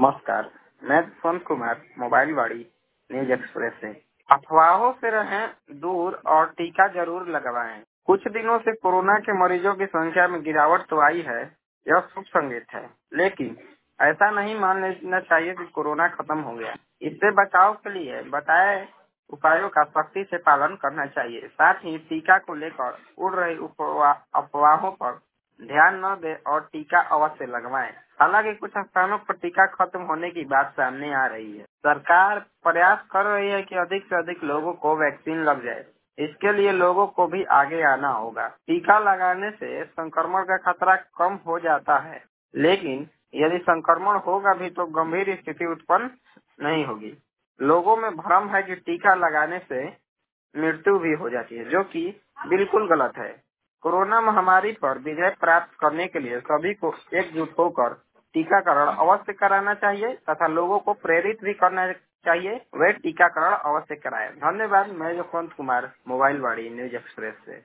नमस्कार। मैं Jaswant Kumar, mobile Vani news express से। अफवाहों से रहें दूर और टीका जरूर लगवाएं। कुछ दिनों से कोरोना के मरीजों की संख्या में गिरावट तो आई है, यह शुभ संकेत है, लेकिन ऐसा नहीं मान लेना चाहिए कि कोरोना खत्म हो गया। इससे बचाव के लिए बताए उपायों का सख्ती से पालन करना चाहिए। साथ ही टीका को लेकर उड़ रही अफवाहों पर ध्यान न दें और टीका अवश्य लगवाएं। हालांकि कुछ स्थानों पर टीका खत्म होने की बात सामने आ रही है। सरकार प्रयास कर रही है कि अधिक से अधिक लोगों को वैक्सीन लग जाए। इसके लिए लोगों को भी आगे आना होगा। टीका लगाने से संक्रमण का खतरा कम हो जाता है, लेकिन यदि संक्रमण होगा भी तो गंभीर स्थिति उत्पन्न नहीं होगी। लोगों में भ्रम है कि टीका लगाने से मृत्यु भी हो जाती है, जो कि बिल्कुल गलत है। कोरोना महामारी पर विजय प्राप्त करने के लिए सभी को एकजुट होकर टीकाकरण अवश्य कराना चाहिए तथा लोगों को प्रेरित भी करना चाहिए वे टीकाकरण अवश्य कराएं। धन्यवाद। मैं Jaswant Kumar, mobile Vani news express से।